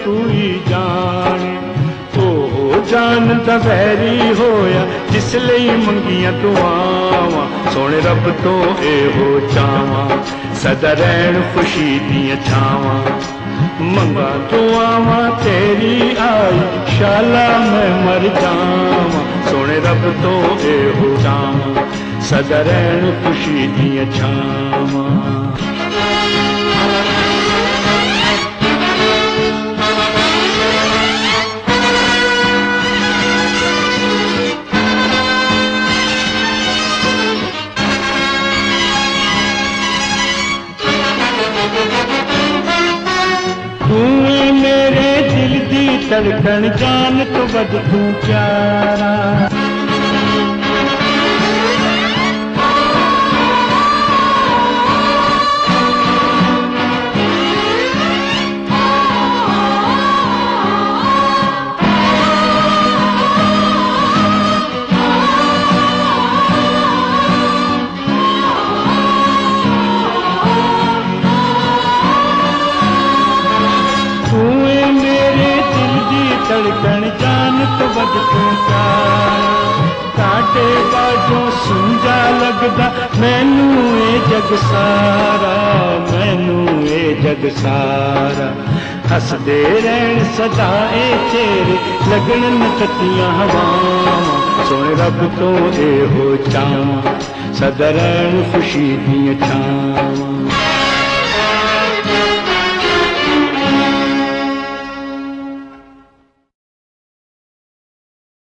कोई जाने। ओ जान दा वैरी होया जिस लई मंगियां दुआवां, सोने रब तो एहो चावां सदा रहन खुशी दियां छावां। मंगा दुआवां तेरी आई शाला मैं मर जावां, सोने रब तो एहो चावां सदा रहन खुशी दियां छावां। मेरे दिल दी धड़कन जान तो बद तू प्यारा, धड़कन जान तो बद तू प्यारा। काटे बाजों सुंजा लगदा मैनू ए जग सारा, मैनू ए जग सारा। हसदे रहन सदा ए चेहरे लगन नचतियां हवावां, सोने रब तो एहो चावां सदा रहन खुशी दियां छावां।